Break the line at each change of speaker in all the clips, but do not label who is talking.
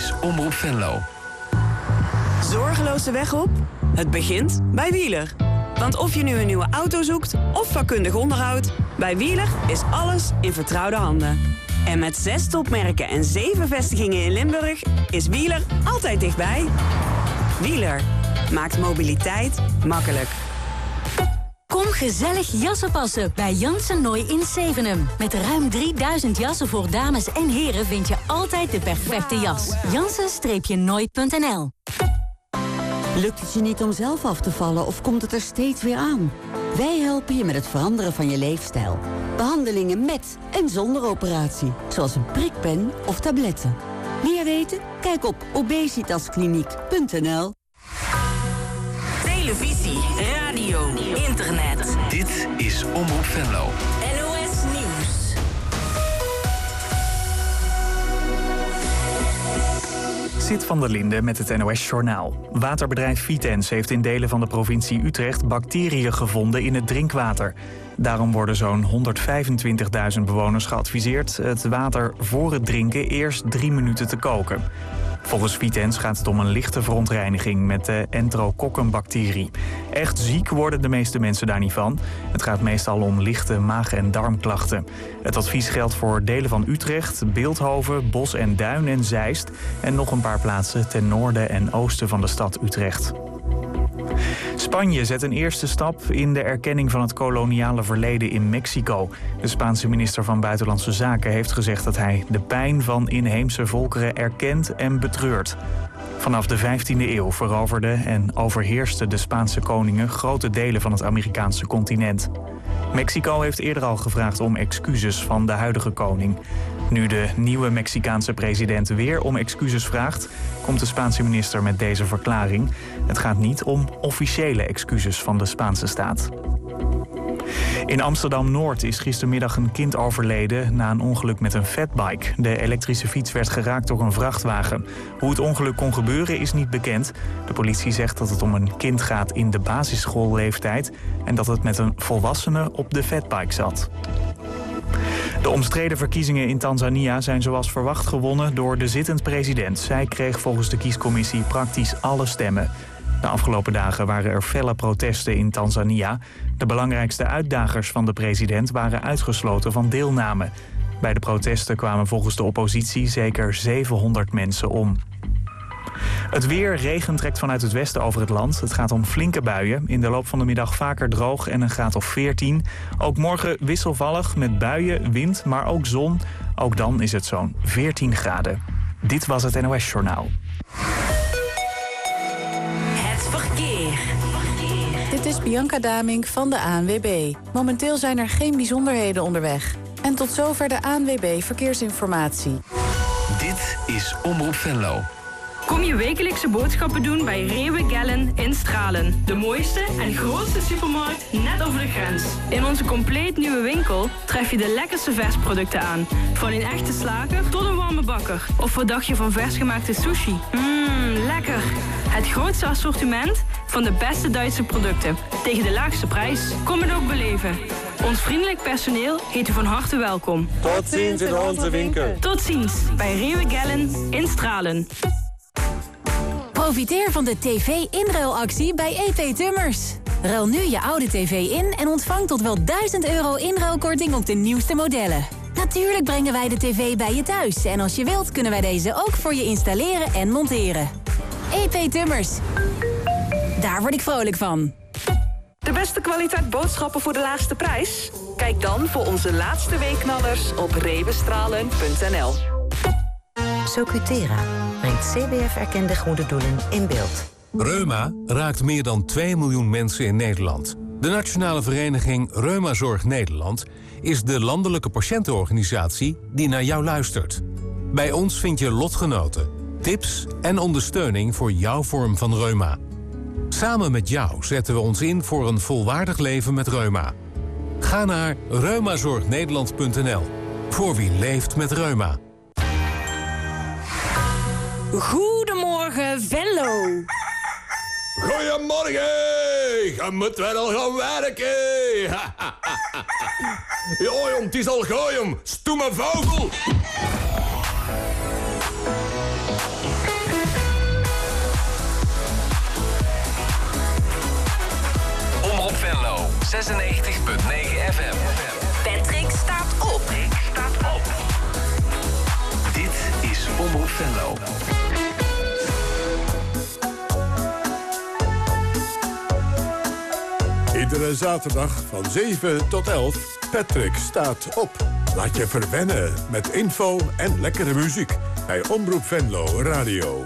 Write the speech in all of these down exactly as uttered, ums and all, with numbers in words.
is Omroep Venlo.
Zorgeloos de weg op? Het begint bij Wieler. Want of je nu een nieuwe auto zoekt of vakkundig onderhoud, bij Wieler is alles in vertrouwde handen. En met zes topmerken en zeven vestigingen in Limburg is Wieler altijd dichtbij. Wieler maakt mobiliteit makkelijk.
Kom gezellig jassen passen bij Janssen Nooi in Zevenum. Met ruim drieduizend jassen voor dames en heren vind je altijd de perfecte jas. Janssen Nooi punt n l.
Lukt het je niet om zelf af te vallen of komt het er steeds weer aan? Wij helpen je met het veranderen van je leefstijl. Behandelingen met en zonder operatie, zoals een prikpen of tabletten. Meer weten? Kijk op obesitaskliniek punt n l.
Televisie, radio, internet.
Dit is Omroep Venlo.
N O S Nieuws.
Sid van der Linde met het N O S-journaal. Waterbedrijf Vitens heeft in delen van de provincie Utrecht bacteriën gevonden in het drinkwater. Daarom worden zo'n honderdvijfentwintigduizend bewoners geadviseerd het water voor het drinken eerst drie minuten te koken. Volgens Vitens gaat het om een lichte verontreiniging met de enterokokkenbacterie. Echt ziek worden de meeste mensen daar niet van. Het gaat meestal om lichte maag- en darmklachten. Het advies geldt voor delen van Utrecht, Bilthoven, Bos en Duin en Zeist en nog een paar plaatsen ten noorden en oosten van de stad Utrecht. Spanje zet een eerste stap in de erkenning van het koloniale verleden in Mexico. De Spaanse minister van Buitenlandse Zaken heeft gezegd dat hij de pijn van inheemse volkeren erkent en betreurt. Vanaf de vijftiende eeuw veroverden en overheersten de Spaanse koningen grote delen van het Amerikaanse continent. Mexico heeft eerder al gevraagd om excuses van de huidige koning. Nu de nieuwe Mexicaanse president weer om excuses vraagt, komt de Spaanse minister met deze verklaring. Het gaat niet om officiële excuses van de Spaanse staat. In Amsterdam-Noord is gistermiddag een kind overleden na een ongeluk met een fatbike. De elektrische fiets werd geraakt door een vrachtwagen. Hoe het ongeluk kon gebeuren is niet bekend. De politie zegt dat het om een kind gaat in de basisschoolleeftijd en dat het met een volwassene op de fatbike zat. De omstreden verkiezingen in Tanzania zijn zoals verwacht gewonnen door de zittend president. Zij kreeg volgens de kiescommissie praktisch alle stemmen. De afgelopen dagen waren er felle protesten in Tanzania. De belangrijkste uitdagers van de president waren uitgesloten van deelname. Bij de protesten kwamen volgens de oppositie zeker zevenhonderd mensen om. Het weer, regen trekt vanuit het westen over het land. Het gaat om flinke buien. In de loop van de middag vaker droog en een graad of veertien. Ook morgen wisselvallig met buien, wind, maar ook zon. Ook dan is het zo'n veertien graden. Dit was het N O S-journaal.
Het verkeer.
Dit is Bianca Damink van de A N W B. Momenteel zijn er geen bijzonderheden onderweg. En tot zover de A N W B Verkeersinformatie.
Dit is Omroep Venlo.
Kom je wekelijkse boodschappen doen bij Rewe Gellen in Stralen. De mooiste en grootste supermarkt net over de grens. In onze compleet nieuwe winkel tref je de lekkerste versproducten aan. Van een echte slager tot een warme bakker. Of wat dacht je van versgemaakte sushi? Mmm, lekker. Het grootste assortiment van de beste Duitse producten. Tegen de laagste prijs. Kom het ook beleven. Ons vriendelijk personeel heet u van harte welkom.
Tot ziens in onze winkel.
Tot ziens bij Rewe Gellen in Stralen.
Profiteer van de tv-inruilactie bij E P Tummers. Ruil nu je oude tv in en ontvang tot wel duizend euro inruilkorting op de nieuwste modellen. Natuurlijk brengen wij de tv bij je thuis. En als je wilt kunnen wij deze ook voor je installeren en monteren. E P Tummers. Daar word ik vrolijk van.
De beste kwaliteit boodschappen voor de laagste prijs? Kijk dan voor onze laatste weekknallers op rewestralen punt n l.
Socutera brengt C B F-erkende goede doelen in beeld.
Reuma raakt meer dan twee miljoen mensen in Nederland. De Nationale Vereniging Reumazorg Nederland is de landelijke patiëntenorganisatie die naar jou luistert. Bij ons vind je lotgenoten, tips en ondersteuning voor jouw vorm van reuma. Samen met jou zetten we ons in voor een volwaardig leven met reuma. Ga naar reumazorgnederland punt n l voor wie leeft met reuma.
Goedemorgen, Venlo.
Goedemorgen, je moet wel al gaan werken. Ja, jong, het is al gooi, jong. Stoeme vogel.
Iedere zaterdag van zeven tot elf. Patrick staat op. Laat je verwennen met info en lekkere muziek. Bij Omroep Venlo Radio.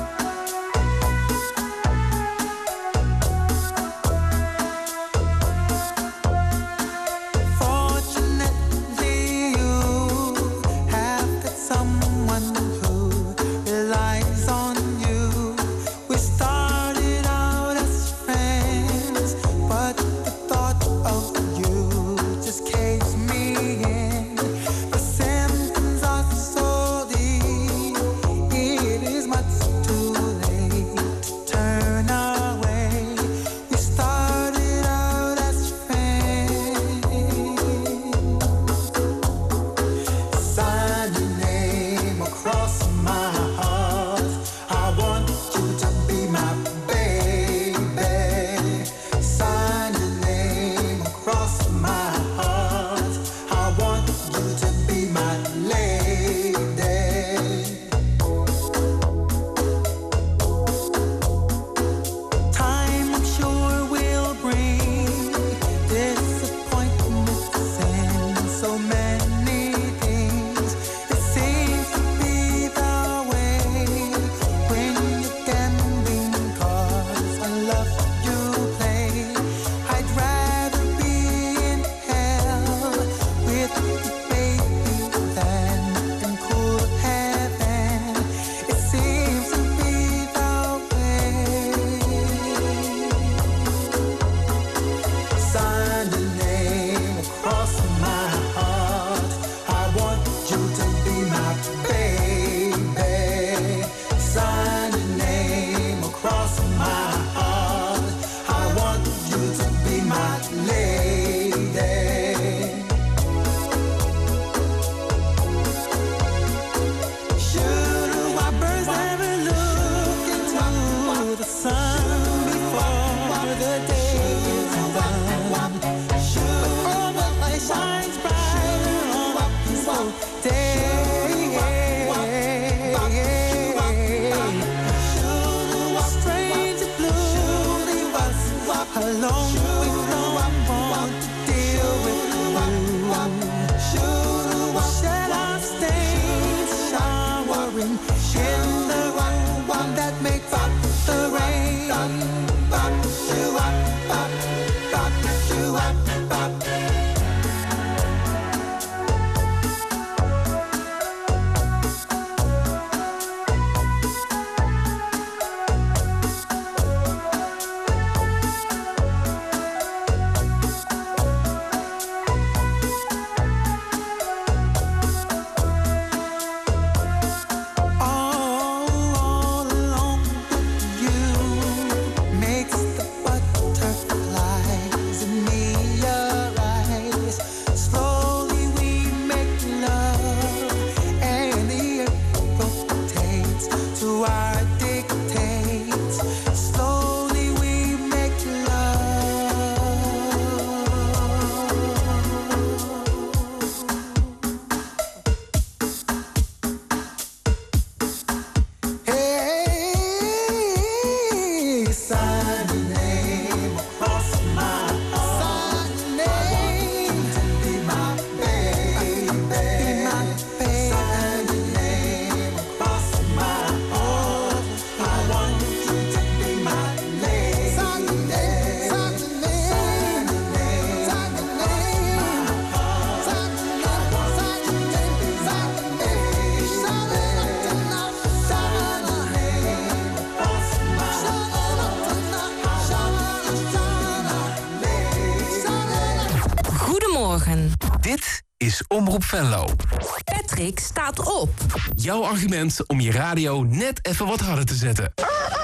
Dit is Omroep Venlo.
Patrick staat op.
Jouw argument om je radio net even wat harder te zetten.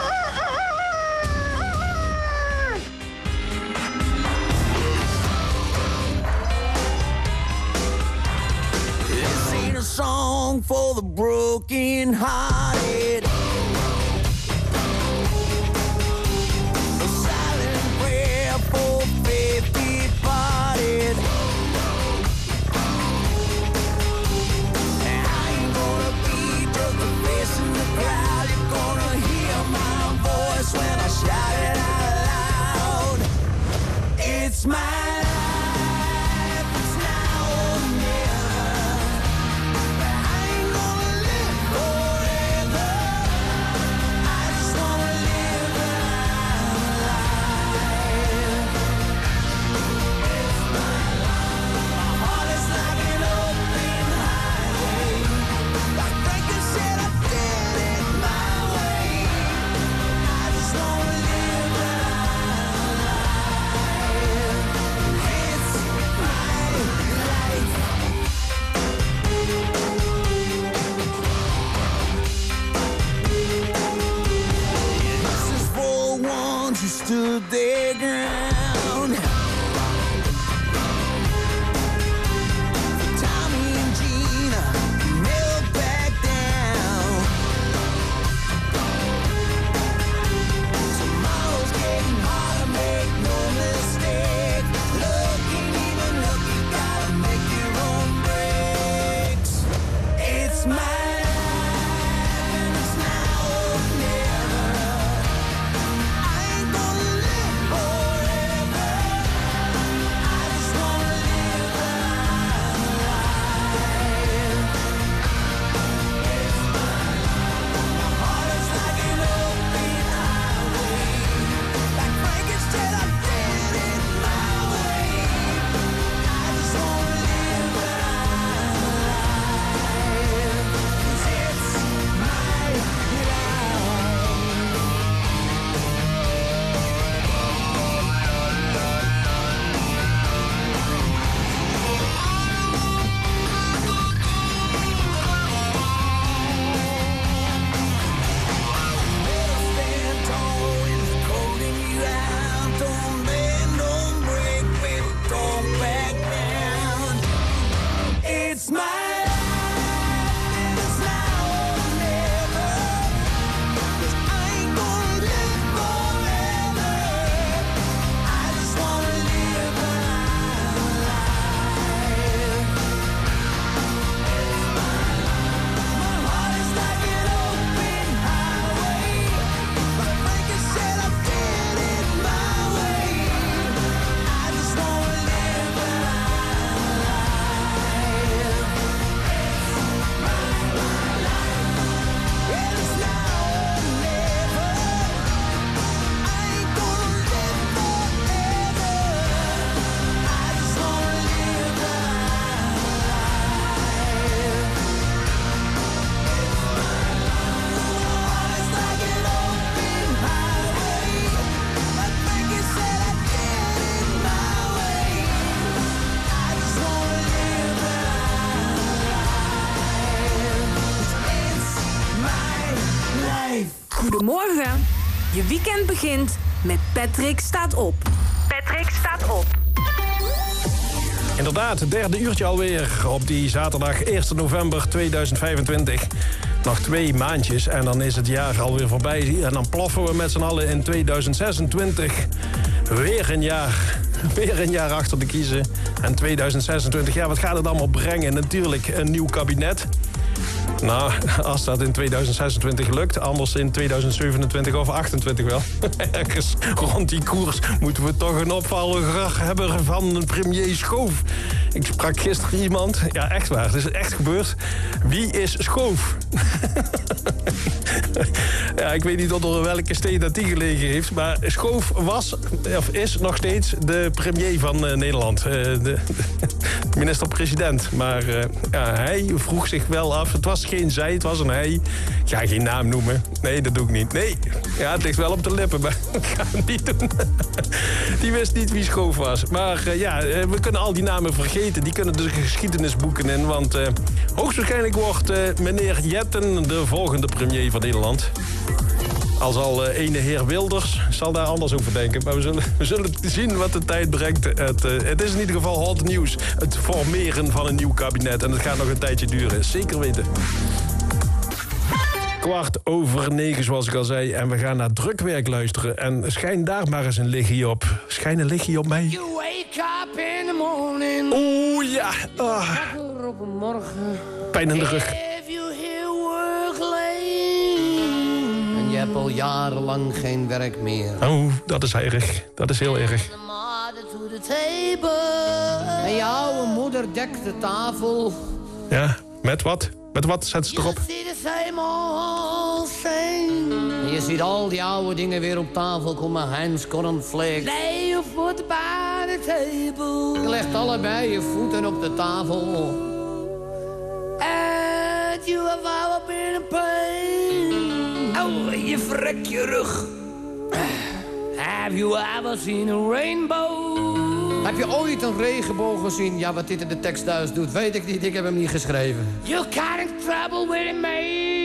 This ain't a song for the broken hearted. A silent prayer for faith departed. I ain't gonna be just a face in the crowd. You're gonna hear my voice when I shout it out loud. It's It's my life, it's now or never. I ain't gonna live forever. I just wanna live alive. It's my life. My heart is like an open highway. Like Franklin said, I did it my way. I just wanna live alive. It's my life. This is for ones who stood their ground. For Tommy and Gina, who never back down. Tomorrow's getting harder, make no mistake. Look ain't even look, you gotta make your own breaks. It's my life and it's now or never. I ain't gonna live forever. I just wanna live alive. It's my life. My heart is like an open highway. Like Frankenstein, I did it my way. I just wanna live alive. 'Cause it's my stand tall when it's holding you out. Don't bend, don't break, baby, don't back down. It's my life and it's now or never. 'Cause I ain't gonna live forever. I just wanna live alive. My heart is like an open highway. Like Franklin said, I did it my way. I just wanna live alive. It's my life. It's now or never. I ain't gonna live forever. I just wanna live alive. It's like an open highway. Like Frankie said, I did it my way. I just wanna live alive. It's my life.
Goedemorgen. Je weekend begint met Patrick staat op. Patrick staat op.
Inderdaad, het derde uurtje alweer op die zaterdag eerste november tweeduizend vijfentwintig. Nog twee maandjes en dan is het jaar alweer voorbij. En dan ploffen we met z'n allen in tweeduizend zesentwintig. Weer een jaar. Weer een jaar achter de kiezen. En tweeduizend zesentwintig, ja, wat gaat het allemaal brengen? Natuurlijk een nieuw kabinet. Nou, als dat in tweeduizend zesentwintig lukt, anders in tweeduizend zevenentwintig of achtentwintig wel. Ergens rond die koers moeten we toch een opvolger hebben van een premier Schoof. Ik sprak gisteren iemand, ja echt waar, het is echt gebeurd. Wie is Schoof? Ja, ik weet niet onder welke steen dat die gelegen heeft, maar Schoof was, of is nog steeds de premier van uh, Nederland. Uh, de, de minister-president. Maar uh, ja, hij vroeg zich wel af, het was geen zij, het was een hij. Ik ga geen naam noemen. Nee, dat doe ik niet. Nee, ja, het ligt wel op de lippen, maar ik ga het niet doen. Die wist niet wie Schoof was. Maar uh, ja, uh, we kunnen al die namen vergeten. Die kunnen de geschiedenisboeken in. Want uh, hoogstwaarschijnlijk wordt uh, meneer Jetten de volgende premier van Nederland. Al zal uh, ene heer Wilders zal daar anders over denken. Maar we zullen, we zullen zien wat de tijd brengt. Het, uh, het is in ieder geval hot nieuws. Het formeren van een nieuw kabinet. En het gaat nog een tijdje duren. Zeker weten. Kwart over negen, zoals ik al zei. En we gaan naar drukwerk luisteren. En schijn daar maar eens een lichtje op. Schijn een lichtje op mij.
You wake up in the morning.
Oeh, ja. Ah.
Op een morgen.
Pijn in de rug.
If you hear work late. En je hebt al jarenlang geen werk meer.
Oh, dat is erg. Dat is heel erg.
The mother to the
the table. En jouw moeder dekt de tafel.
Ja, met wat? Met wat zetten ze erop?
You see the same old thing. En je ziet al die oude dingen weer op tafel komen. Heinz Cornflakes. Lay your foot by the table. Je legt allebei je voeten op de tafel. And you have ever been in pain. Oh, je vrek je rug. Have you ever seen a rainbow? Heb je ooit een regenboog gezien? Ja, wat dit in de tekst thuis doet, weet ik niet. Ik heb hem niet geschreven. You got in trouble with me.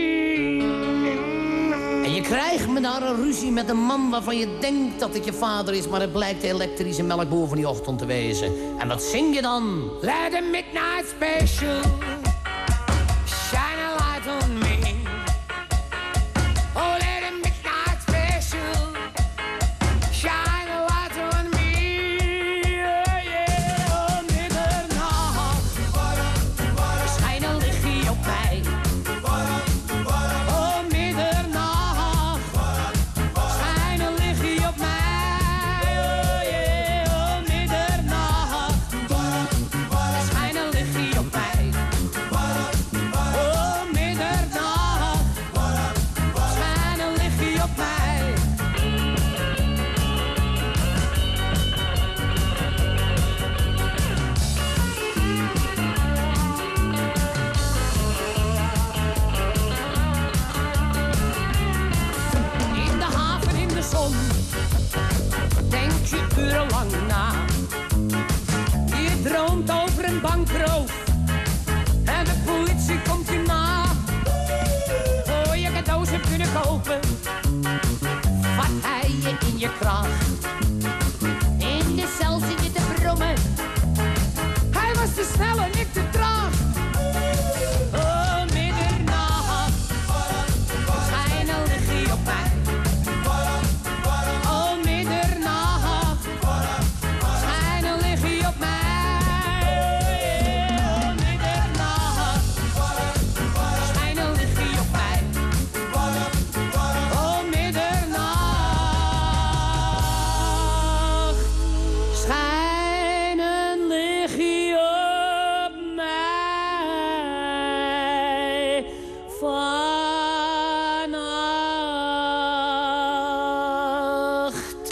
En je krijgt me daar een ruzie met een man waarvan je denkt dat het je vader is, maar het blijkt de elektrische melkboer van die ochtend te wezen. En wat zing je dan? Let the midnight special shine a light on me. Oh, let the midnight special shine a light on me. Oh yeah, oh middernacht schijn een lichtje op mij. Oh middernacht schijn een lichtje op mij. Oh yeah, oh middernacht schijn een lichtje op mij. Oh middernacht schijn een lichtje op mij. In de haven, in de zon, denk je urenlang na. Je droomt over een bankroof en de politie komt je na. Voor je cadeaus hebt kunnen kopen, vat hij je in je kraag. In de cel zit je te brommen, hij was te snel en ik te traag. Oh, middernacht schijn een lichtje op mij. Oh, middernacht schijn een lichtje op mij. Oh, middernacht schijn een lichtje op mij. Oh, middernacht schijn een lichtje op mij. Vannacht.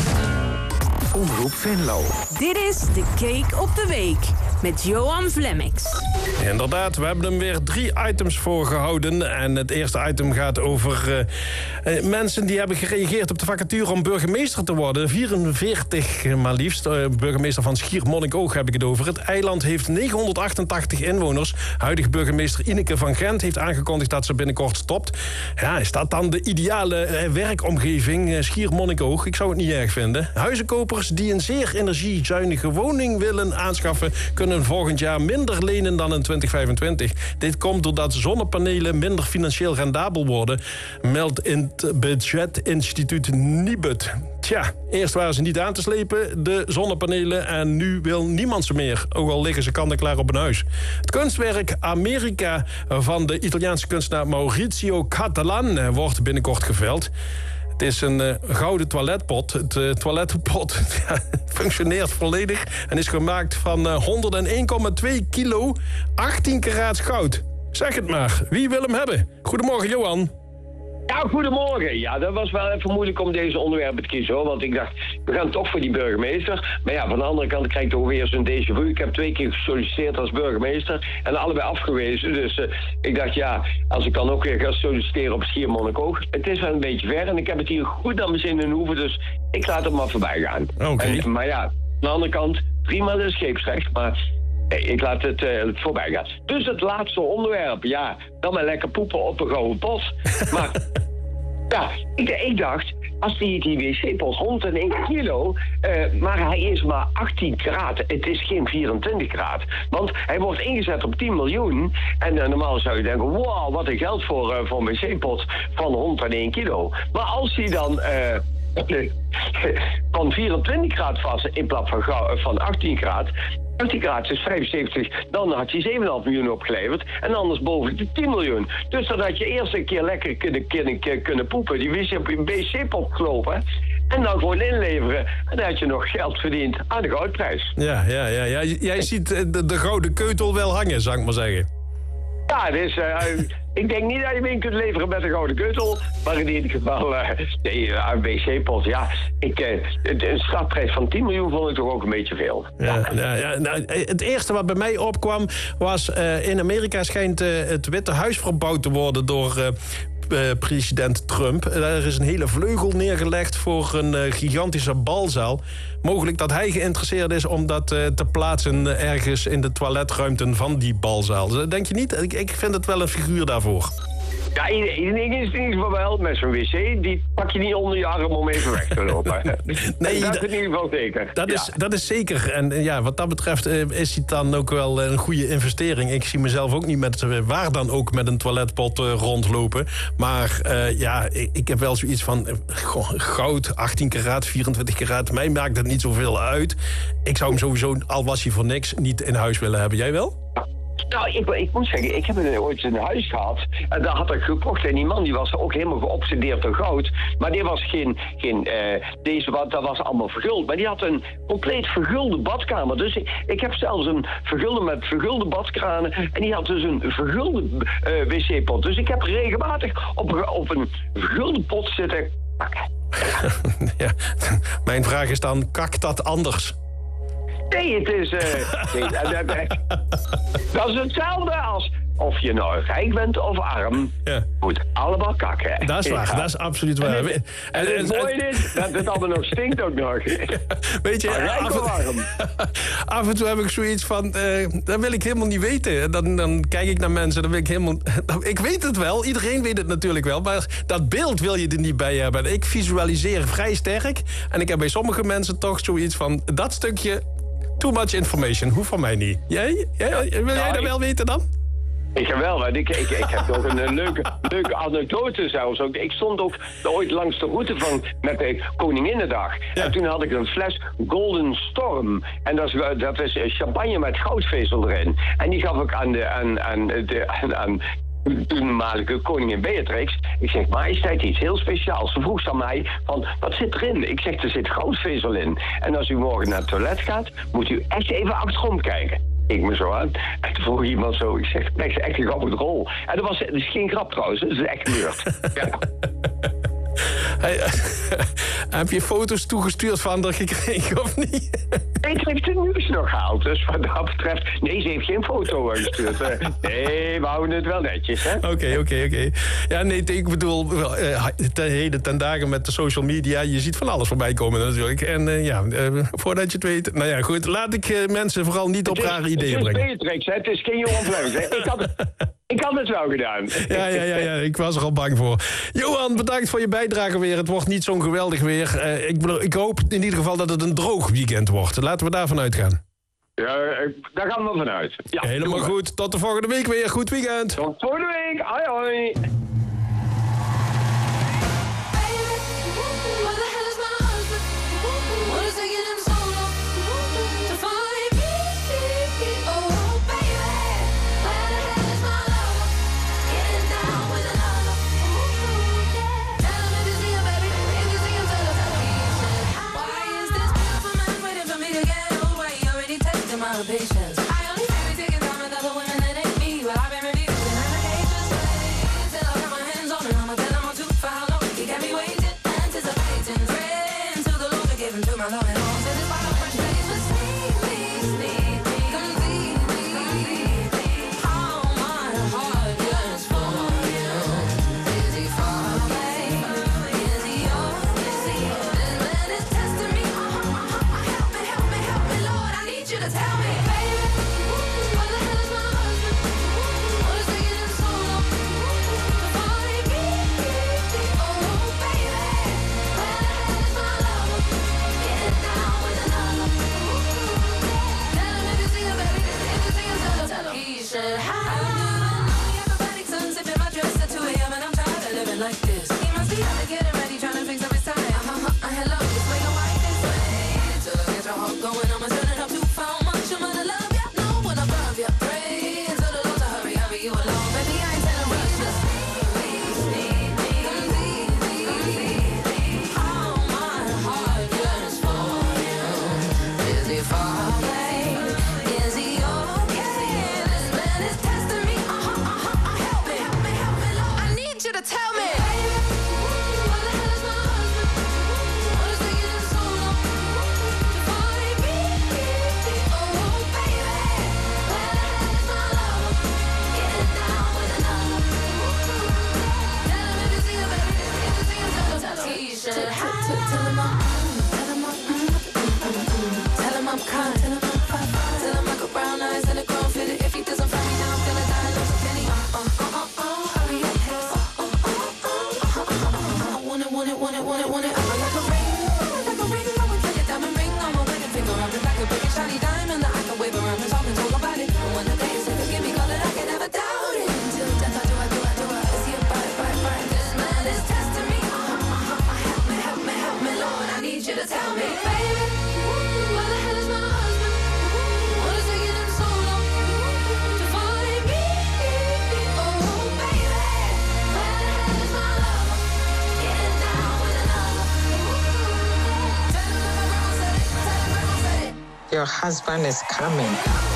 Omroep Venlo.
Dit is de Cake op de Week met Johan Vlemmix.
Inderdaad, we hebben hem weer drie items voorgehouden. En het eerste item gaat over uh, uh, mensen die hebben gereageerd op de vacature om burgemeester te worden. vierenveertig maar liefst. Uh, burgemeester van Schiermonnikoog heb ik het over. Het eiland heeft negenhonderdachtentachtig inwoners. Huidige burgemeester Ineke van Gent heeft aangekondigd dat ze binnenkort stopt. Ja, is dat dan de ideale uh, werkomgeving? Uh, Schiermonnikoog, ik zou het niet erg vinden. Huizenkopers die een zeer energiezuinige woning willen aanschaffen, kunnen volgend jaar minder lenen dan in twintig vijfentwintig. Dit komt doordat zonnepanelen minder financieel rendabel worden, meldt in het budgetinstituut Nibud. Tja, eerst waren ze niet aan te slepen, de zonnepanelen, en nu wil niemand ze meer. Ook al liggen ze kant en klaar op een huis. Het kunstwerk Amerika van de Italiaanse kunstenaar Maurizio Cattelan wordt binnenkort geveild. Het is een uh, gouden toiletpot. Het uh, toiletpot ja, functioneert volledig en is gemaakt van uh, honderdéén komma twee kilo, achttien karaats goud. Zeg het maar, wie wil hem hebben? Goedemorgen, Johan.
Ja, goedemorgen. Ja, dat was wel even moeilijk om deze onderwerpen te kiezen, hoor. Want ik dacht, we gaan toch voor die burgemeester. Maar ja, van de andere kant krijg ik toch weer zo'n déjà vu. Ik heb twee keer gesolliciteerd als burgemeester en allebei afgewezen. Dus uh, ik dacht, ja, als ik dan ook weer ga solliciteren op Schiermonnikoog. Het is wel een beetje ver en ik heb het hier goed aan mijn zin in hoeven. Dus ik laat het maar voorbij gaan.
Oké. Okay.
Maar ja, aan de andere kant, prima de scheepsrecht, maar nee, ik laat het, uh, het voorbij gaan. Dus het laatste onderwerp, ja, dan maar lekker poepen op een gouden pot. Maar ja, ik, ik dacht, als die, die wc-pot rond een één kilo, uh, maar hij is maar achttien karaat. Het is geen vierentwintig karaat. Want hij wordt ingezet op tien miljoen. En uh, normaal zou je denken, wow, wat een geld voor, uh, voor een wc-pot van honderdéén kilo. Maar als hij dan uh, van vierentwintig graad vast in plaats van, van achttien graad, achttien graad is vijfenzeventig, dan had je zeven komma vijf miljoen opgeleverd. En anders boven de tien miljoen. Dus dan had je eerst een keer lekker kunnen, kunnen, kunnen poepen, die wc-pop gelopen. En dan gewoon inleveren. En dan had je nog geld verdiend aan de goudprijs.
Ja, ja, ja, ja. Jij ziet de, de gouden keutel wel hangen, zou ik maar zeggen.
Ja, dus uh, ik denk niet dat je hem in kunt leveren met een gouden keutel. Maar in ieder geval, uh, nee, een wc-pot, ja. Ik, uh, een startprijs van tien miljoen vond ik toch ook een beetje veel.
Ja, ja, ja, nou, het eerste wat bij mij opkwam was... Uh, in Amerika schijnt uh, het Witte Huis verbouwd te worden door... Uh, Uh, president Trump. Er is een hele vleugel neergelegd voor een uh, gigantische balzaal. Mogelijk dat hij geïnteresseerd is om dat uh, te plaatsen uh, ergens in de toiletruimten van die balzaal. Denk je niet? Ik, ik vind het wel een figuur daarvoor.
Ja, één ding is in ieder geval wel, met zo'n wc, die pak je niet onder je arm om even weg te lopen. Nee, dat is in ieder geval zeker.
Dat,
ja.
is, dat is zeker. En ja, wat dat betreft uh, is het dan ook wel een goede investering. Ik zie mezelf ook niet met, uh, waar dan ook met een toiletpot uh, rondlopen. Maar uh, ja, ik, ik heb wel zoiets van, uh, goud, achttien karaat, vierentwintig karaat, mij maakt het niet zoveel uit. Ik zou hem sowieso, al was hij voor niks, niet in huis willen hebben. Jij wel?
Nou, ik, ik moet zeggen, ik heb een, ooit een huis gehad. En daar had ik gekocht. En die man die was ook helemaal geobsedeerd door goud. Maar die was geen... geen uh, deze, dat was allemaal verguld. Maar die had een compleet vergulde badkamer. Dus ik, ik heb zelfs een vergulde met vergulde badkranen. En die had dus een vergulde uh, wc-pot. Dus ik heb regelmatig op, op een vergulde pot zitten kakken.
Ja, mijn vraag is dan, kakt dat anders?
Nee, het is... Uh, nee, dat, dat, dat is hetzelfde als of je nou rijk bent of arm. Ja. Moet allemaal kakken.
Dat is waar, ja. Dat is absoluut waar.
En het, en het, het mooie is dat het allemaal nog stinkt ook nog.
Weet je,
rijk of arm.
Af en toe heb ik zoiets van... Uh, dat wil ik helemaal niet weten. Dan, dan kijk ik naar mensen, dan wil ik helemaal... Ik weet het wel, iedereen weet het natuurlijk wel. Maar dat beeld wil je er niet bij hebben. Ik visualiseer vrij sterk. En ik heb bij sommige mensen toch zoiets van... Dat stukje... Too much information, hoeft van mij niet. Jij? jij wil nou, jij dat wel weten dan?
Ik heb wel, want ik, ik, ik heb ook een, een leuke, leuke anekdote zelfs. Ook. Ik stond ook ooit langs de route van met de Koninginnedag. Ja. En toen had ik een fles Golden Storm. En dat is, dat is champagne met goudvezel erin. En die gaf ik aan de... Aan, aan, de, aan, aan toenmalige koningin Beatrix. Ik zeg, majesteit, iets heel speciaals. Ze vroeg aan mij van, wat zit erin? Ik zeg, er zit goudvezel in. En als u morgen naar het toilet gaat, moet u echt even achterom kijken. Ik me zo aan. En toen vroeg iemand zo, ik zeg, dat is echt een grappige rol. En dat was, dat is geen grap trouwens, dat is echt gebeurd. Ja.
Hey, heb je foto's toegestuurd van haar gekregen of niet?
Nee, ze heeft het nieuws nog gehaald. Dus wat dat betreft... Nee, ze heeft geen foto gestuurd. Nee, we houden het wel netjes, hè?
Oké, oké, oké. Ja, nee, ik bedoel... Uh, ten heden ten dagen met de social media... je ziet van alles voorbij komen natuurlijk. En uh, ja, uh, voordat je het weet... Nou ja, goed, laat ik uh, mensen vooral niet op rare ideeën brengen.
Het is Beatrix, hè? Het is geen Johan Vleus, hè? Ik had het... Ik had het wel gedaan.
Ja, ja, ja, ja, ik was er al bang voor. Johan, bedankt voor je bijdrage weer. Het wordt niet zo'n geweldig weer. Uh, ik, ik hoop in ieder geval dat het een droog weekend wordt. Laten we daarvan uitgaan.
Ja, daar gaan we vanuit. Ja,
helemaal goed. Tot de volgende week weer. Goed weekend.
Tot volgende week. Hoi, hoi.
Patience. I only really take it down with other women that ain't me, but I've been reviewed in allegations. Till I got my hands on it, I'ma tell them I'm too for how long. You got me waiting, anticipating, praying till the Lord forgive him to my love and all. Said it's by the French place, but sneak me, sneak me, completely. How my heart yearns for you. Is he far away? Is he yours? Is he this man is testing me? Help me, help me, help me, Lord, I need you to tell me. Down should tell him I'm tell him I'm tell him I'm kind, tell him I'm fine, tell him I got brown eyes and a grown fit. If he doesn't find me now, I'm gonna die. Lose a penny. Uh uh uh uh uh. Hurry up, uh uh uh uh uh. I want it, want it, want it, want it, want it. I like a ring, like a ring. I would like a diamond ring on my wedding finger. I'm just like a big shiny diamond that I can wave around. Cause I've been told about it. And when the day is here, give me call it, I can never doubt it. Till death I do, I do, I do, I is he a bite, bite, bite? This man is testing me. Help me, help me, help me, Lord. I need you to tell me, baby. Where the hell is my husband? What is taking him so long to find me? Oh, baby. Where the hell is my lover? Getting down with another. Tell him that my grandma said it. Tell him grandma said it.
Your husband is coming.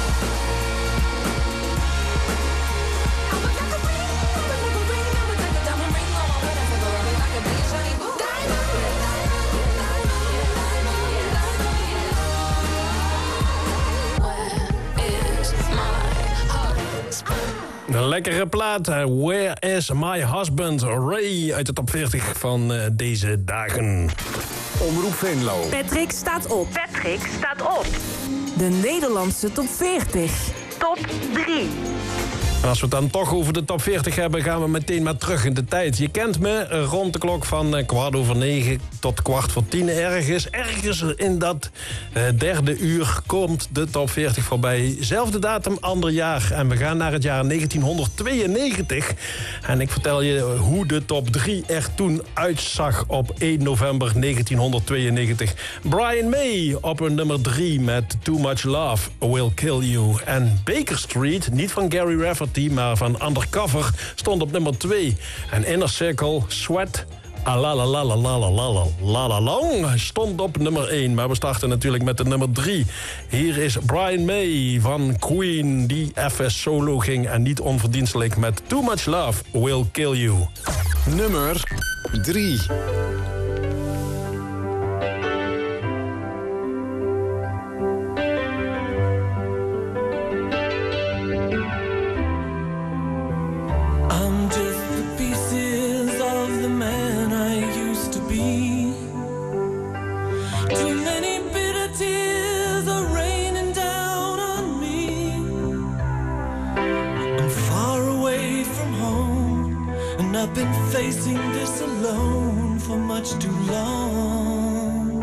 Een lekkere plaat. Where is my husband? Ray uit de top veertig van uh, deze dagen.
Omroep Venlo.
Patrick staat op. Patrick staat op. De Nederlandse top veertig. Top drie.
En als we het dan toch over de top veertig hebben, gaan we meteen maar terug in de tijd. Je kent me, rond de klok van kwart over negen tot kwart voor tien ergens. Ergens in dat uh, derde uur komt de top veertig voorbij. Zelfde datum, ander jaar. En we gaan naar het jaar negentienhonderdtweeënnegentig. En ik vertel je hoe de top drie er toen uitzag op één november negentienhonderdtweeënnegentig. Brian May op een nummer drie met Too Much Love Will Kill You. En Baker Street, niet van Gary Rafferty, maar van Undercover, stond op nummer twee. En Inner Circle, Sweat, Alalalalalalalalalalong, stond op nummer één. Maar we starten natuurlijk met de nummer drie. Hier is Brian May van Queen, die even solo ging en niet onverdienstelijk met Too Much Love Will Kill You.
Nummer drie.
I've been facing this alone for much too long.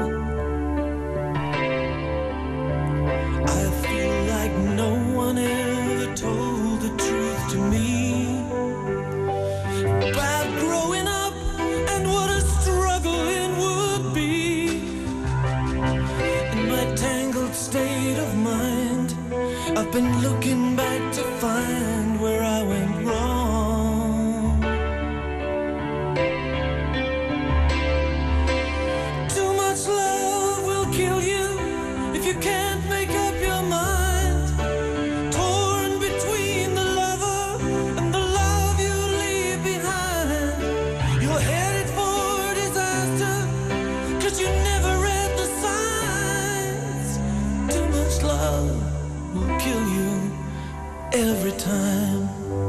I feel like no one ever told the truth to me about growing up and what a struggle it would be. In my tangled state of mind, I've been looking back to find where I went wrong. Every time.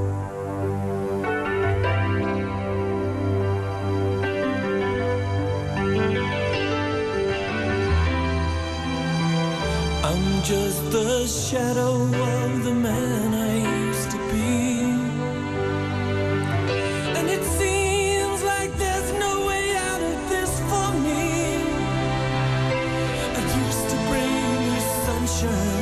I'm just the shadow of the man I used to be. And it seems like there's no way out of this for me. I used to bring you sunshine.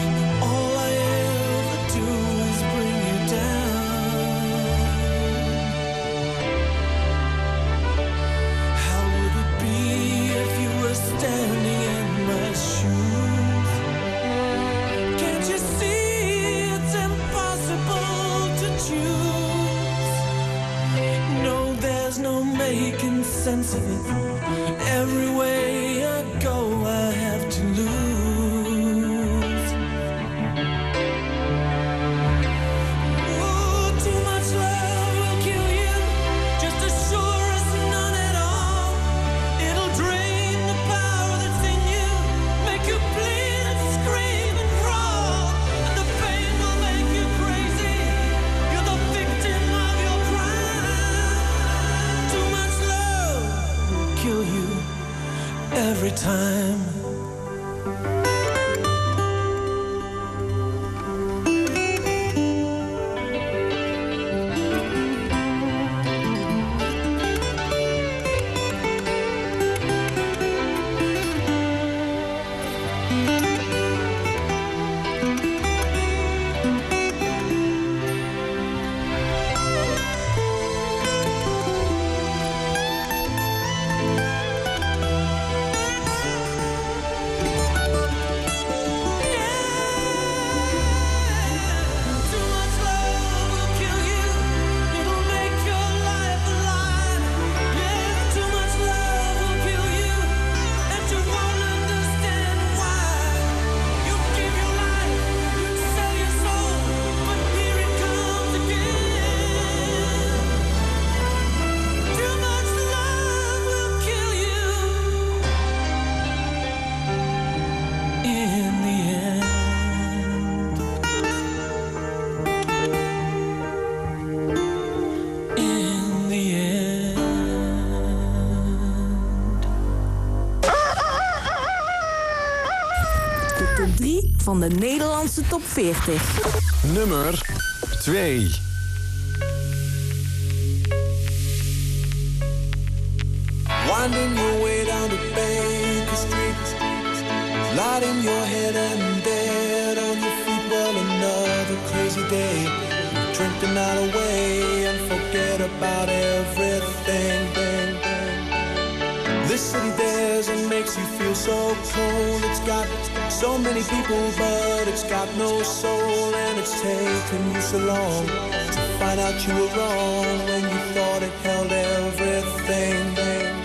Making sense of it. Every way I go, I have to lose. Oh, too much love will kill you, just as sure as none at all. It'll drain the power that's in you, make you bleed and scream and crawl. And the pain will make you crazy. You're the victim of your crime. Too much love kill you every time.
Van de Nederlandse top veertig.
Nummer twee.
Winding your way down to Baker Street, lighting your head and dead on your feet. Well, another crazy day. Drink the night away and forget about everything. Bang, bang. This city dares and makes you feel so cold. It's got so many people, but it's got no soul. And it's taken you so long to find out you were wrong when you thought it held everything.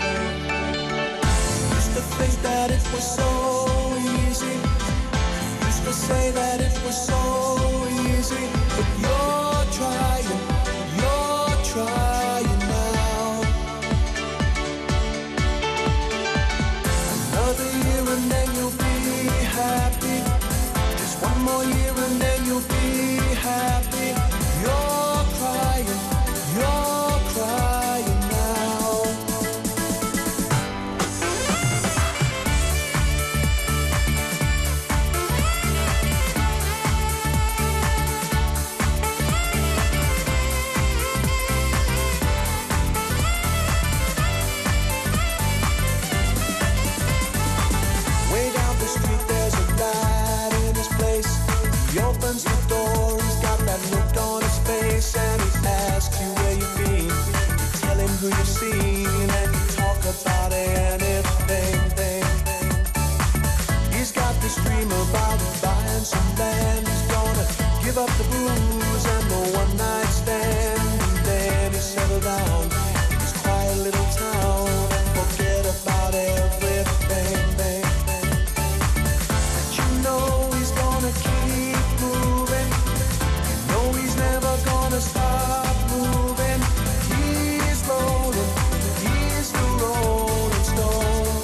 Used to think that it was so easy. Used to say that it was so easy. But you're trying, you're trying now. Another year and then you'll be happy. Just one more year and then you'll be happy. You're crying, you're crying now. Way down the street there's a light in his place. He opens the door, he's got that look on his face, and he asks you where you've been. You tell him who you've seen, and you talk about anything. Thing, thing. He's got this dream about buying some land. He's gonna give up the booze and the one night stand, and then he settle down in his quiet little town and forget about everything. Thing, thing. But you know he's gonna keep moving. You know he's never gonna stop moving. He's rolling, he's the rolling stone.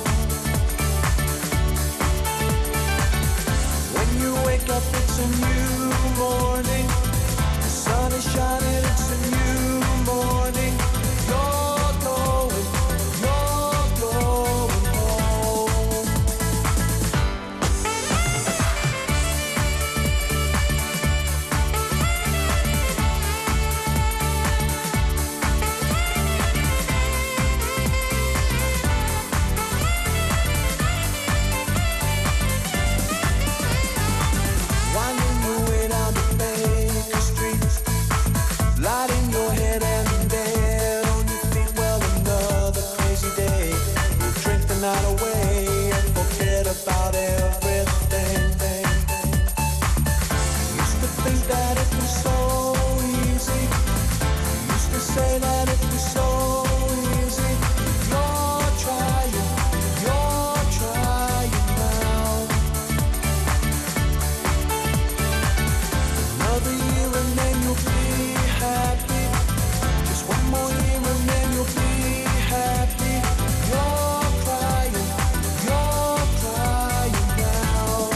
When you wake up, it's a new morning. The sun is shining, it's a new morning. You're going, you're going home. Winding your way down to Baker Street, lighting your head and dead on your feet. Well, another crazy day. You drink the night away and forget about everything. Used to think that it was so easy. Used to say that it was so easy. You're trying, you're trying now. Another year and then you'll be happy. Just one more year and then you'll be happy. You're crying, you're crying now.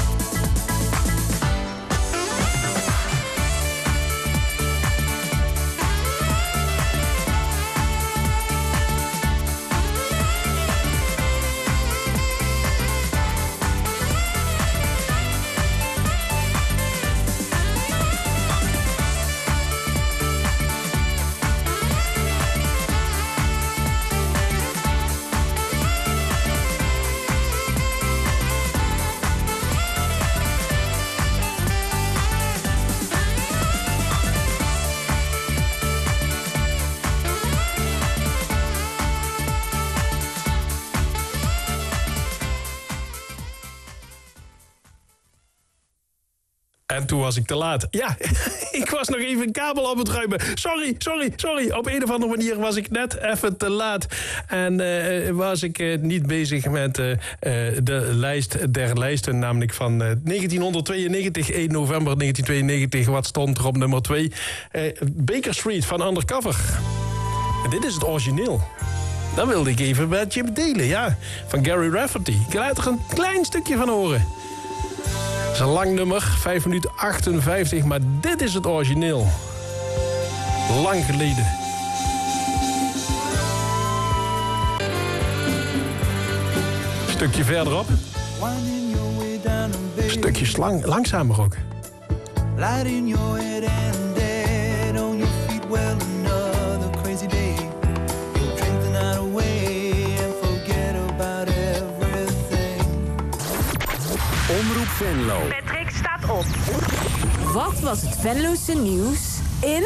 En toen was ik te laat. Ja, ik was nog even een kabel op het ruimen. Sorry, sorry, sorry. Op een of andere manier was ik net even te laat. En uh, was ik uh, niet bezig met uh, uh, de lijst der lijsten. Namelijk van uh, negentienhonderdtweeënnegentig, één november negentien tweeënnegentig. Wat stond er op nummer twee? Uh, Baker Street van Undercover. En dit is het origineel. Dat wilde ik even met je delen, ja. Van Gary Rafferty. Ik laat er een klein stukje van horen. Het is een lang nummer, vijf minuten achtenvijftig, maar dit is het origineel. Lang geleden. Een stukje verderop. Een stukje slang, langzamer ook. Light in your head and dead on your feet, well another crazy day. You'll drink the night away and forget about everything.
Omroep Venlo.
Patrick staat op.
Wat was het Venlose nieuws in...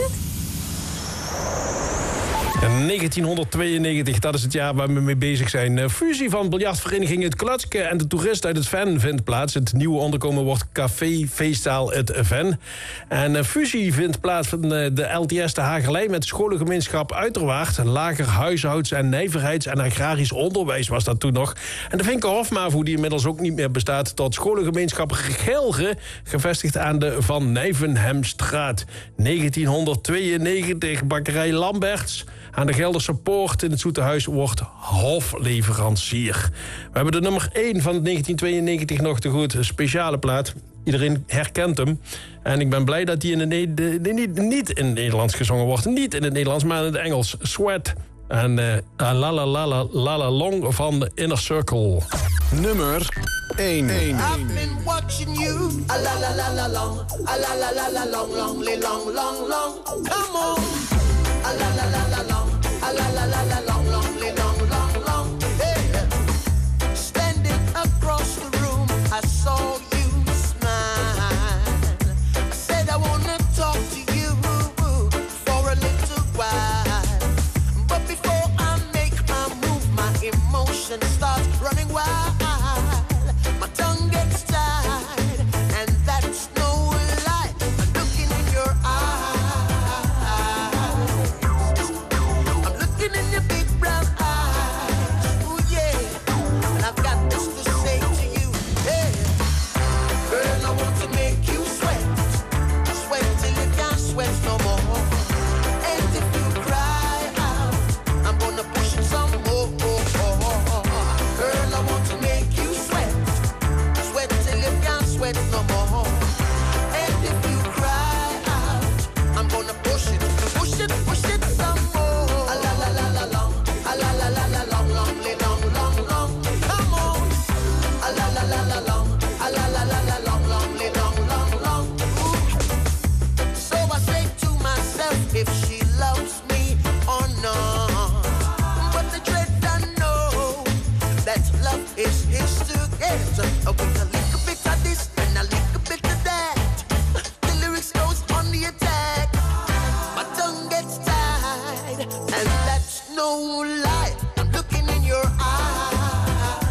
negentienhonderdtweeënnegentig, dat is het jaar waar we mee bezig zijn. Uh, fusie van biljartvereniging Het Klutske en de toerist uit het Ven vindt plaats. Het nieuwe onderkomen wordt Café Feestzaal Het Ven. En uh, fusie vindt plaats van uh, de L T S de Hagerlei met scholengemeenschap Uiterwaard. Lager huishouds- en nijverheids- en agrarisch onderwijs was dat toen nog. En de Vinke Hofmavo, die inmiddels ook niet meer bestaat, tot scholengemeenschap Gelre, gevestigd aan de Van Nijvenhemstraat. negentienhonderdtweeënnegentig, bakkerij Lamberts aan de Gelderse Poort in het Zoetehuis wordt hofleverancier. We hebben de nummer één van negentien tweeënnegentig nog te goed. Een speciale plaat. Iedereen herkent hem. En ik ben blij dat die in het ne- de, de, niet, niet in het Nederlands gezongen wordt. Niet in het Nederlands, maar in het Engels. Sweat. En uh, la la la la la la long van de Inner Circle.
Nummer één.
I've been watching you. A la la la la long. A la la la la long, long, long, long, long. Come on. A la la la la long. A la la la la long, long, long, long, long. Hey. Standing across the room, I saw you smile. I said I wanna talk to you for a little while. But before I make my move, my emotions start running wild. My tongue gets tied, and that's no lie. I'm looking in your eyes. I'm looking in your big brown eyes. Ooh, yeah. And I've got this to say to you. Hey, girl, I want to make you sweat. Sweat till you can't sweat no more. And if you cry out, I'm gonna push it some more. Girl, I want to make you sweat. Sweat till you can't sweat no more. And if you cry out, I'm gonna push it, push it, push it some more. A la la la la long, a la la la la long, long, long, long, long. Come on. A la la la la long, a la la la la long, long, long, long, long. Ooh. So I say to myself, if she loves me or not. But the dread I know that love is his to get. Uh, with a little bit of this and a little bit of that, the lyrics goes on the attack. My tongue gets tied, and that's no lie. I'm looking in your eyes.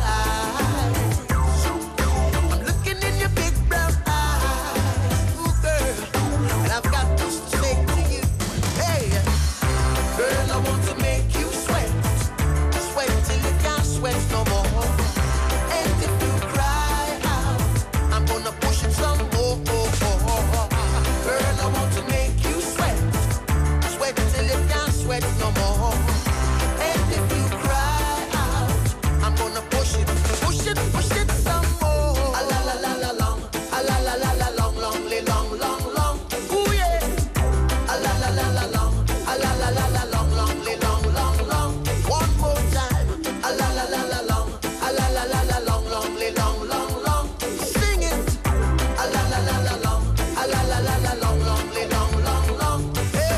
I'm looking in your big brown eyes. Ooh, girl, and I've got this to say to you. Hey, girl, I want to make you sweat. Sweat till you can't sweat no more. And if you cry out, I'm gonna push it some more. Girl, I want to make you sweat. Sweat till you can't sweat no more. And if you cry out, I'm gonna push it, push it, push it some more. A la la la la long, a la la la la long, long, long, long, long. Ooh yeah. A la la la la long, a la la la la long, long, long, long, long. One more time. A la la la la long, a la la la la long, long, long, long, long. Sing it. A la la la la long, a la la la la long, long, long, long, long. Hey.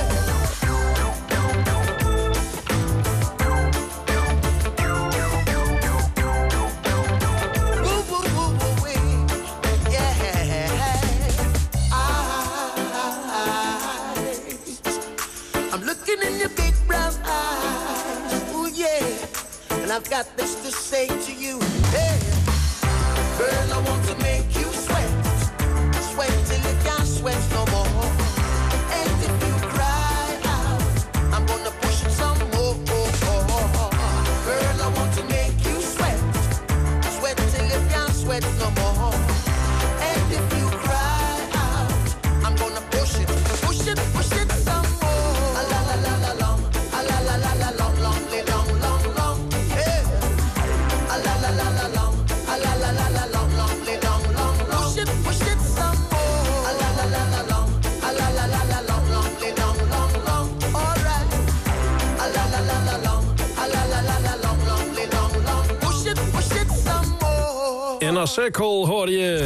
Woo, woo, woo, woo, wee. Yeah. Eyes. I'm looking in your big brown eyes. Ooh, yeah. And I've got this to say to you. Hey, girl, I want to make you sweat. Sweat till you can't sex no more. And if you cry out, I'm gonna push it, push it, push it some more. A la la la la long, a la la la la long, long, long, long, long. Hey. A la la la la long, a la la la la long, long, long, long, long. Push it, push it some more. A la la la la long, a la la la la long, long, long, long, long. All right. A la la la la long, a la la la la long, long, long, long. Push it, push it some more.
In a circle hoor je.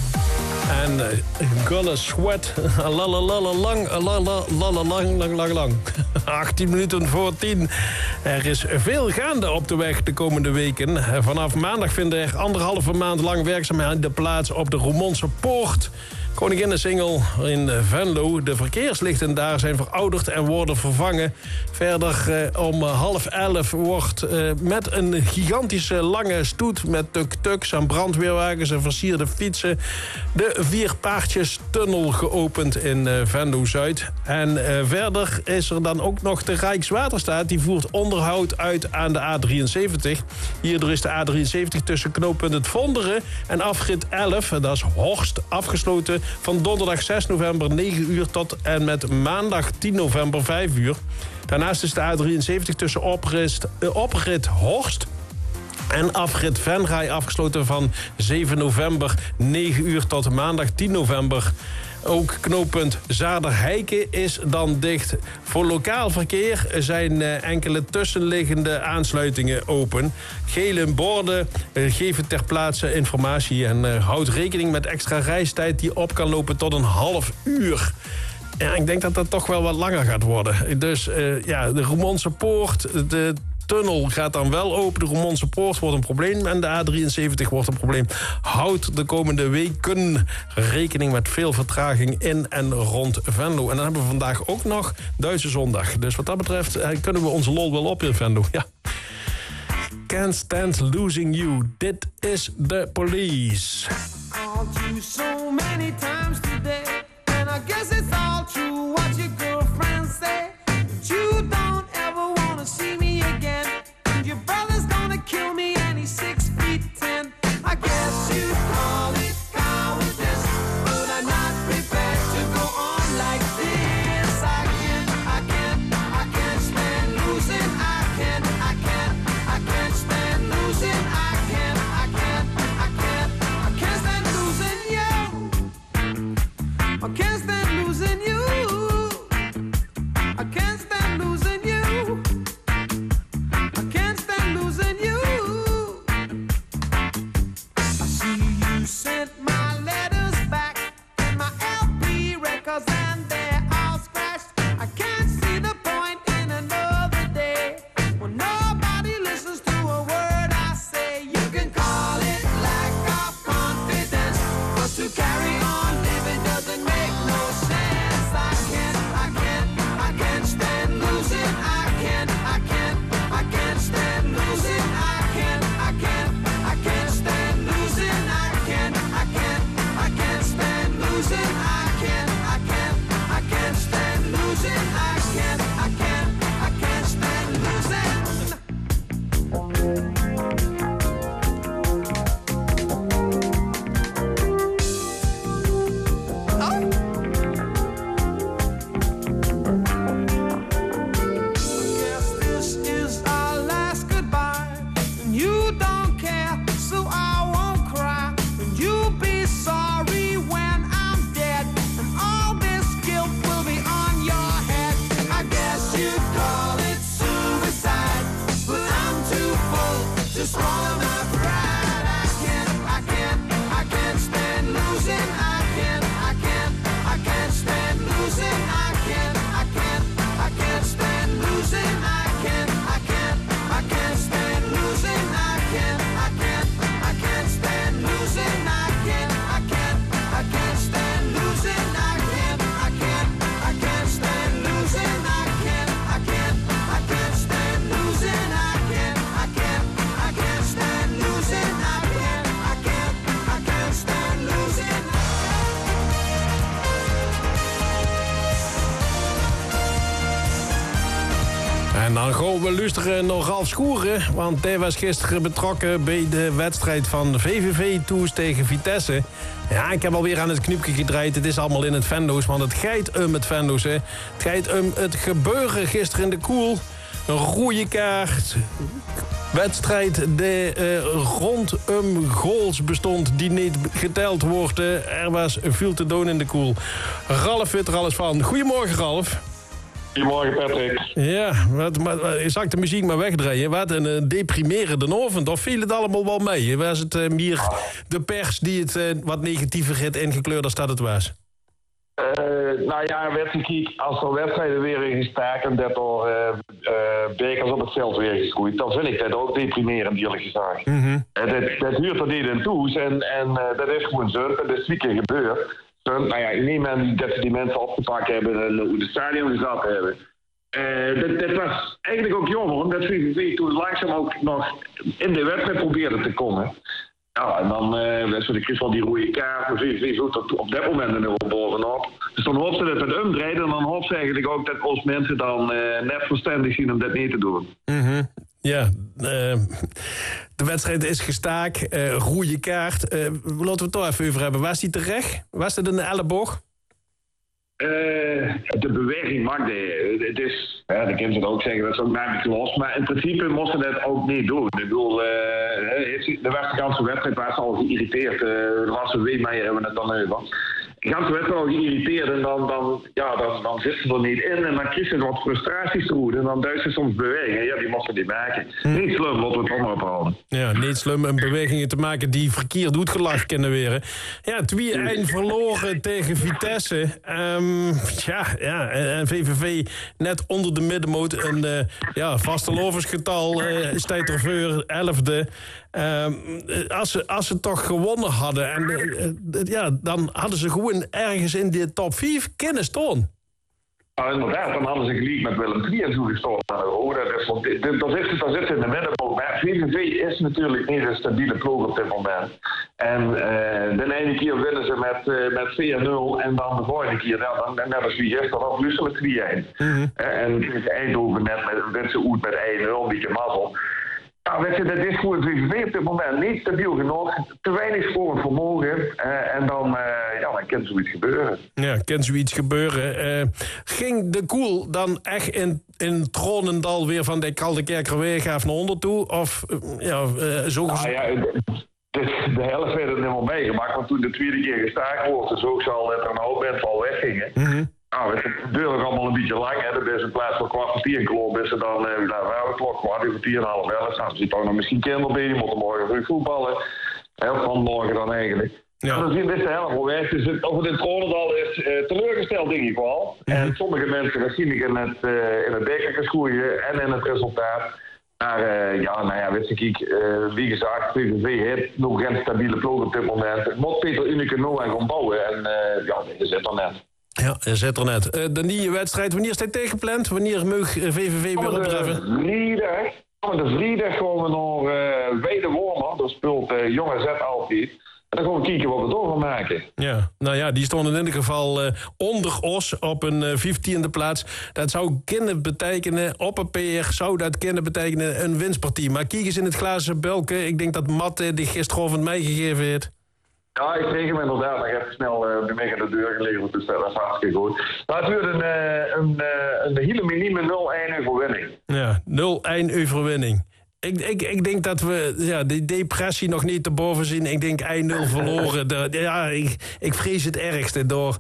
En uh, gonna sweat. La la la la lang. La la la la lang, lang, lang, lang. achttien minuten voor tien. Er is veel gaande op de weg de komende weken. Vanaf maandag vinden er anderhalve maand lang werkzaamheden plaats op de Roermondse Poort. Koninginnensingel in Venlo. De verkeerslichten daar zijn verouderd en worden vervangen. Verder eh, om half elf wordt eh, met een gigantische lange stoet met tuk-tuks en brandweerwagens en versierde fietsen de Vierpaardjes-tunnel geopend in eh, Venlo-Zuid. En eh, verder is er dan ook nog de Rijkswaterstaat. Die voert onderhoud uit aan de A drieënzeventig. Hierdoor is de A drieënzeventig tussen knooppunt Het Vonderen en afrit elf, en dat is Horst, afgesloten van donderdag zes november negen uur tot en met maandag tien november vijf uur. Daarnaast is de A drieënzeventig tussen oprit, uh, oprit Horst en afrit Venray afgesloten van zeven november negen uur tot maandag tien november. Ook knooppunt Zaarderheiken is dan dicht. Voor lokaal verkeer zijn uh, enkele tussenliggende aansluitingen open. Gele borden uh, geven ter plaatse informatie en uh, houdt rekening met extra reistijd die op kan lopen tot een half uur. Ja, ik denk dat dat toch wel wat langer gaat worden. Dus uh, ja, de Roermondse Poort, de tunnel gaat dan wel open. De Roermondse Poort wordt een probleem en de A drieënzeventig wordt een probleem. Houd de komende weken rekening met veel vertraging in en rond Venlo. En dan hebben we vandaag ook nog Duitse zondag. Dus wat dat betreft eh, kunnen we onze lol wel op in Venlo. Ja. Can't stand losing you. Dit is The Police.
Called you so many times today, and I guess it's all true what your girlfriend say. But you don't ever wanna see me again, and your brother's gonna kill me and he's six feet ten. I guess you call it cowardice, but I'm not prepared to go on like this. I can't, I can't, I can't stand losing. I can't, I can't, I can't stand losing. I can't, I can't, I can't, I can't stand losing you. I can't stand losing you.
En dan gaan we luisteren naar Ralf Schoeren. Want hij was gisteren betrokken bij de wedstrijd van V V V Tours tegen Vitesse. Ja, ik heb alweer aan het knipje gedraaid. Het is allemaal in het Venlo's, want het gaat om het Venlo's. Hè. Het gaat om het gebeuren gisteren in de Koel. Een rode kaart. Wedstrijd die uh, rondom goals bestond die niet geteld worden. Er was veel te doen in de Koel. Ralf weet er alles van. Goedemorgen, Ralf.
Goedemorgen, Patrick.
Ja, wat, wat, je zag de muziek maar wegdraaien. Wat een uh, deprimerende avond. Of viel het allemaal wel mee? Was het uh, meer de pers die het uh, wat negatiever heeft ingekleurd als dat het was?
Uh, nou ja, wedstrijd, als er wedstrijden weer in gestaken, dat er uh, uh, bekers op het veld weer geschoeid, dan vind ik dat ook deprimerend, eerlijk gezegd. Mm-hmm. Uh, dat, dat huurt er niet in toe en, en uh, dat is gewoon zo, dat is twee keer gebeurd. Zo, nou ja, ik neem aan dat ze die mensen opgepakt hebben en hoe de stadion gezet hebben. Uh, dat, dat was eigenlijk ook jammer, omdat V V V toen langzaam ook nog in de wedstrijd probeerde te komen. Ja, en dan uh, zo de kist van die rode kaart, V V V zoekt op dat moment er nog bovenop. Dus dan hoopten ze dat het omdraaien en dan hoopten ze eigenlijk ook dat als mensen dan uh, net verstandig zien om dat niet te doen.
Mm-hmm. Ja, uh, de wedstrijd is gestaakt, uh, rode kaart. Uh, laten we het toch even over hebben. Was die terecht? Was het een elleboog?
Uh, de beweging mag de. Het is, ja, dan kan je het ook zeggen, dat is ook namelijk los. Maar in principe moesten ze dat ook niet doen. Ik bedoel, uh, de Westerkantse wedstrijd was al geïrriteerd. Uh, de laatste Weemeijer hebben we het dan over. De ganse wedstrijd al geïrriteerd en dan, dan, ja, dan, dan zit ze er niet in. En dan kies je wat frustraties te roeden. En dan duidt ze soms bewegingen. Ja, die moesten niet maken. Hm. Niet slim, laten we het allemaal ophouden.
Ja, niet slim om bewegingen te maken die verkeerd doet gelachen kunnen weer. Ja, twee een verloren tegen Vitesse. Um, ja, ja, en V V V net onder de middenmoot. Een uh, ja, vasteloversgetal uh, staat er voor, elfde. Um, als, ze, als ze toch gewonnen hadden, en, uh, uh, ja, dan hadden ze gewoon ergens in de top vijf kunnen staan.
Nou, inderdaad, dan hadden ze gelijk met Willem drie en zo gestoord. Oh, dat is, dat is, dat zit in de middenboot. Maar V V V is natuurlijk niet een stabiele ploeg op dit moment. En uh, de ene keer winnen ze met, uh, met vier nul en dan de volgende keer, ja, dan, net als wie gisteren, dan verliezen met twee een. Mm-hmm. Uh, en Eindhoven net met winnen uit met één nul, een beetje mazzel. Nou, weet je, dat is voor het V V V op dit moment niet stabiel genoeg. Te weinig voor het vermogen. Uh, en dan, uh, ja, dan kan zoiets gebeuren.
Ja, kan zoiets gebeuren. Uh, ging de Koel dan echt in, in Tronendal weer van de Kaldekerkerweergaaf naar onder toe? Of, uh, ja, uh, zo...
Nou ja, de, de helft werd het helemaal meegemaakt. Want toen de tweede keer gestaakt wordt, dus ook zal dat er een hoop mensen al weggingen. Mm-hmm. Nou, het duurde allemaal een beetje lang. Hè. Dat is in plaats van kwart voor tien klop is er dan, uh, nou, we klok kwart over tien en half elf. Nou, er zit ook nog misschien kinderen bij, die moeten morgen weer voetballen. Heel van morgen dan eigenlijk. Ja. Dan zien we de helft wel weg. Dus het, over dit Tronendal is uh, teleurgesteld, denk ik wel. Mm-hmm. En sommige mensen waarschijnlijk in het, uh, in het bekergeschoeien en in het resultaat. Maar uh, ja, nou ja, weet je, kijk, uh, wie gezegd, V V V heeft nog geen stabiele ploeg op dit moment. Het moet Peter Unicke nou aan gaan bouwen en uh, ja, dat zit er net.
Ja, je zit er net. Uh, de nieuwe wedstrijd, wanneer is hij tegengepland? Wanneer mag V V V weer optreffen?
Vrijdag. De vrijdag gaan we naar uh, Weidewormer. Dat speelt uh, Jonge Z altijd. En dan gaan we kijken wat we door gaan maken.
Ja, nou ja, die stonden in ieder geval uh, onder Os op een uh, vijftiende plaats. Dat zou kunnen betekenen, op papier zou dat kunnen betekenen een winstpartie. Maar kijk eens in het glazen bulken. Ik denk dat Matte die gisteravond meegegeven heeft.
Ja, ik kreeg hem inderdaad nog even snel uh, bij mij aan de deur geleverd, dus dat is hartstikke goed. Maar het wordt een, uh, een, uh, een hele minieme nul een overwinning.
Ja, nul een overwinning. Ik, ik, ik denk dat we ja, de depressie nog niet te boven zien. Ik denk één nul verloren. De, ja, ik, ik vrees het ergste door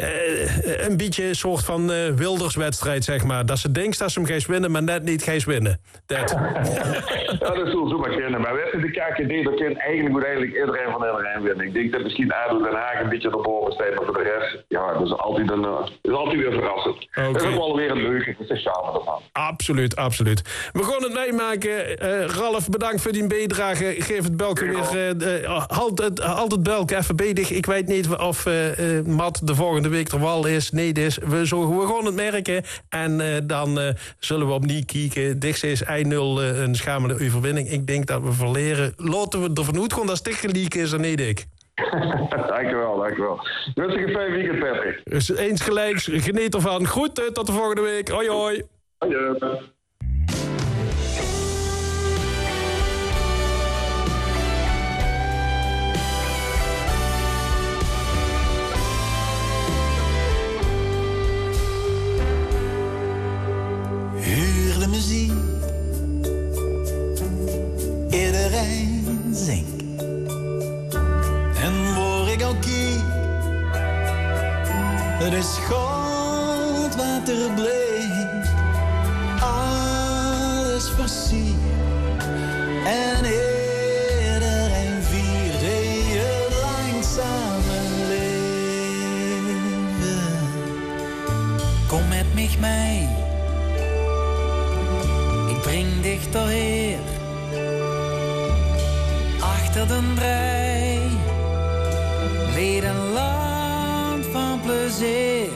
uh, een beetje een soort van uh, wilderswedstrijd, zeg maar. Dat ze denkt dat ze hem gaat winnen, maar net niet gaat winnen. Dat.
Ja, dat zullen ze maar kennen. Maar we hebben de K K D, dat kan eigenlijk moet eigenlijk iedereen van iedereen winnen. Ik denk dat misschien A D O Den Haag een beetje erboven staat, maar voor de rest, ja, dat is altijd, een, uh, is altijd weer verrassend. Okay. Dat is ook wel weer een leuke, dat is samen ervan.
Absoluut, absoluut. We gaan het meemaken. Uh, Ralf, bedankt voor die bijdrage. Geef het Belke weer. Uh, uh, halt het, halt het Belke even bezig. Ik weet niet of uh, uh, Matt de volgende week er wel is. Nee, dus we, zo, we gaan het merken. En uh, dan uh, zullen we opnieuw kijken. Dichtst is één nul uh, een schamele overwinning. Ik denk dat we verleren. Laten we ervan uitgaan dat het gelijk is en niet ik.
Dankjewel, dankjewel. Wens ik een fijn weekend, Patrick.
Dus eens gelijks, geniet ervan. Goed, uh, tot de volgende week. Hoi, hoi.
Hoi.
zink. En waar ik ook kijk, het is goud wat er bleek. Alles versiert en iedereen viert het langzame leven. Kom met mij mee, ik breng dichterheer. Achter de rij leed een land van plezier.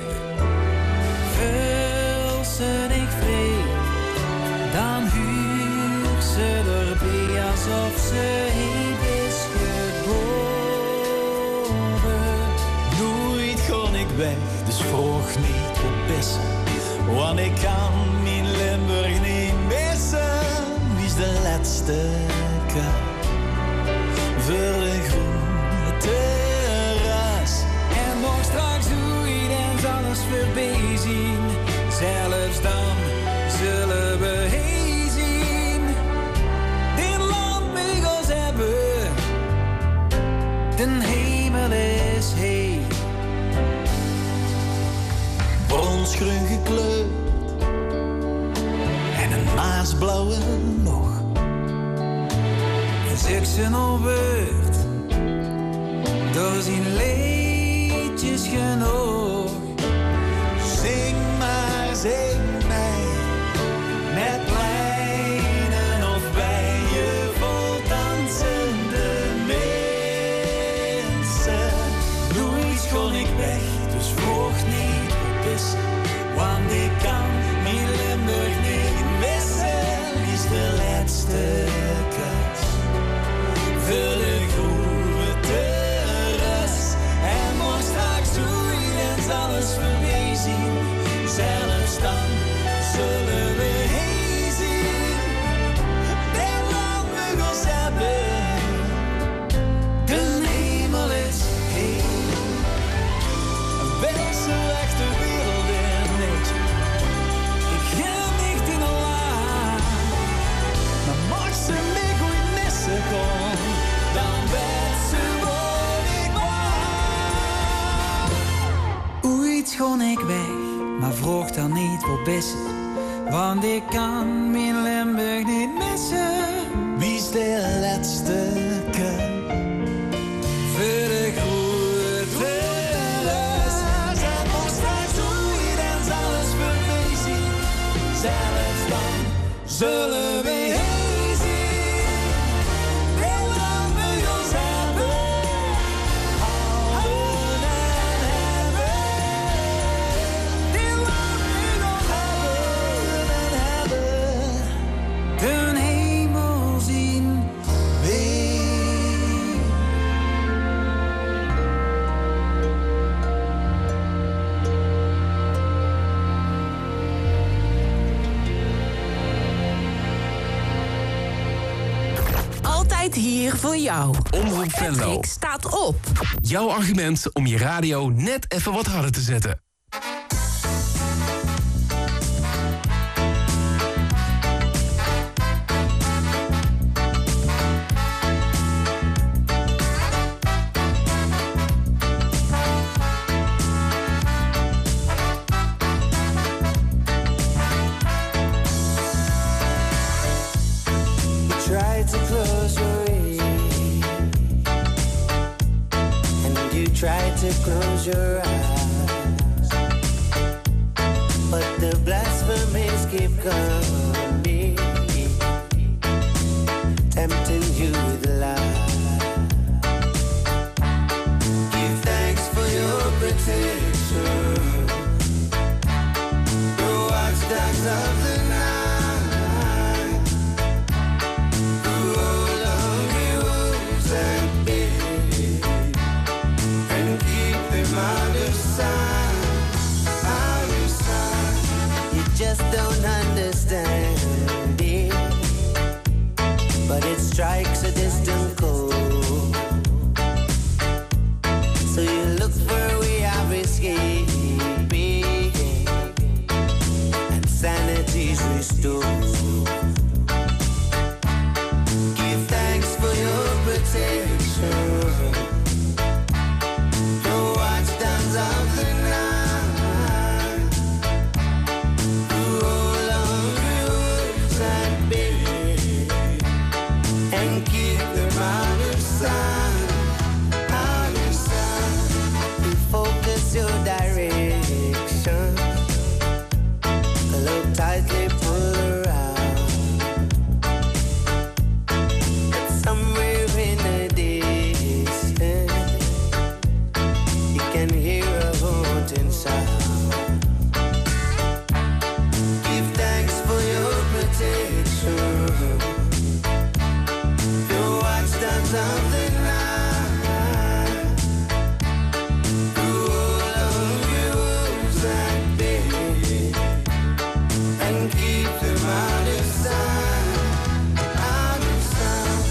Vul ze niet vrij, dan huur ze erbij alsof ze heet is geboren. Nooit kon ik weg, dus vroeg niet op bessen. Want ik kan mijn Limburg niet missen. Wie is de laatste kant voor de groene terras? En nog straks hoe iedereen alles voorbij zien. Zelfs dan zullen we heen zien. Dit land mag ons hebben. De hemel is heen. Voor ons groen gekleurd en een maasblauwe nog. Zeg ze nog woord, door zijn liedjes genoeg. Zing maar, zing mij, met pleinen of bij je vol dansende mensen. Nooit kon ik weg, dus vroeg niet op is, want ik kan mijn Limburg niet missen. Wie is de laatste kans voor de groene terras? En morgen straks hoe iedereen alles voorbij zien. Zelfs dan zullen we heen zien. Dit land moet ons hebben. De hemel is heen. Een beste echte wereld in niet. Ik ga niet in een laag. Maar mocht ze mij goed missen kon, dan werd ze wat ik wou. Ooit kon ik weg, maar vroeg dan niet voor bessen. Want ik kan mijn Limburg niet missen. Wie is de laatste keer voor de groene terras? En nog straks hoe iedereen alles voorbij zien. Zelfs dan zullen we heen zien. Dit land moet ons hebben. Houden en hebben. Dit land moet ons hebben en hebben. De hemel zien weer.
Altijd hier voor jou.
Omroep Venlo.
Patrick staat op.
Jouw argument om je radio net even wat harder te zetten.
Tried to close your ears, and you tried to close your eyes, but the blasphemies keep coming, tempting you with lies. Give thanks for your protection, the watchdogs of the night. Out of sight. the night. Through all of your woes and pain, and keep them out of sight, out of sight.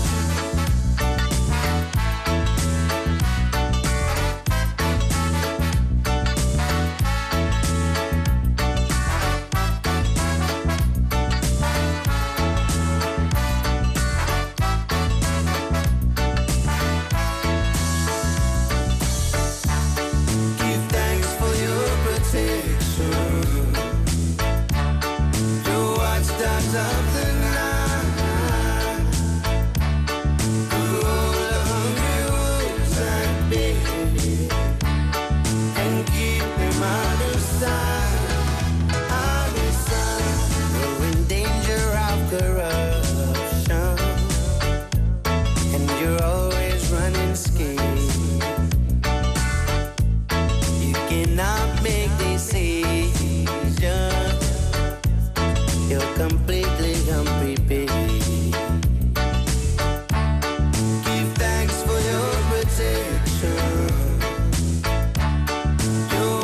Give thanks for your protection. Your watchdogs of the night. Through all of your woes and pain, and keep them out of sight, out of sight. You're in danger of corruption, and you're always running scared. You cannot make decisions. You're completely unprepared.